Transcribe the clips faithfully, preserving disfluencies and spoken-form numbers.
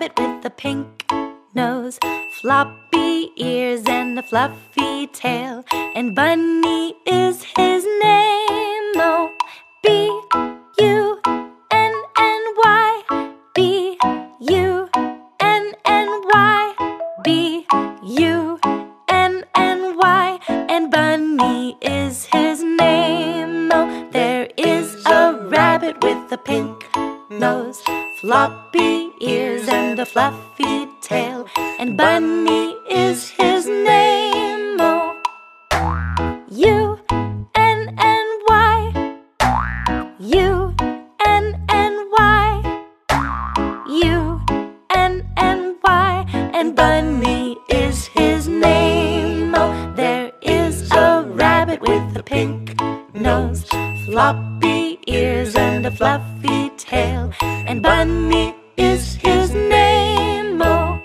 rabbit with a pink nose, floppy ears and a fluffy tail, and Bunny is his name. Oh, B U N N Y, B U N N Y, B U N N Y, and Bunny is his name. Oh, there is a rabbit with a pink nose, floppy ears and a fluffy tail, and Bunny is his name. Oh, U N N Y, U N N Y, U N N Y, and Bunny is his name. Oh, there is a rabbit with a pink nose, floppy ears and a fluffy tail, and Bunny is his name. Oh,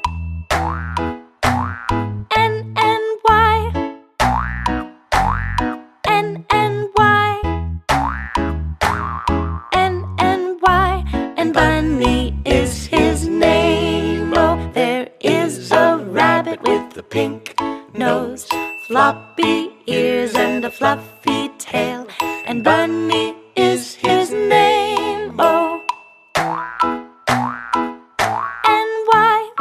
N N Y, N N Y, N N Y, and Bunny is his name. Oh, there is a rabbit with a pink nose, floppy ears and a fluffy tail, and Bunny is his name. Oh, N Y,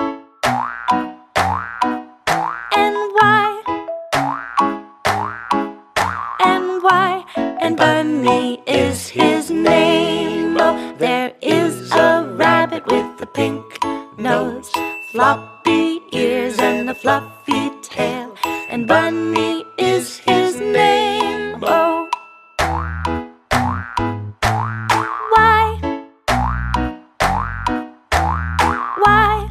N Y, N Y, and Bunny is his name. Oh, there is a rabbit with a pink nose, floppy ears and a fluffy tail, and Bunny is his name. Oh, Y, Y,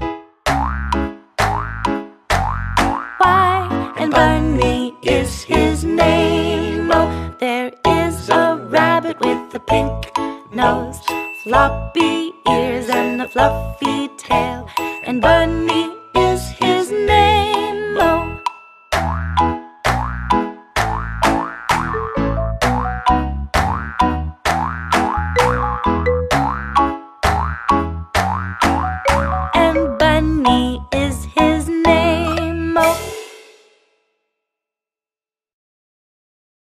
Y, and Bunny is his name. Oh, there is a rabbit with a pink nose, floppy ears and a fluffy tail, and Bunny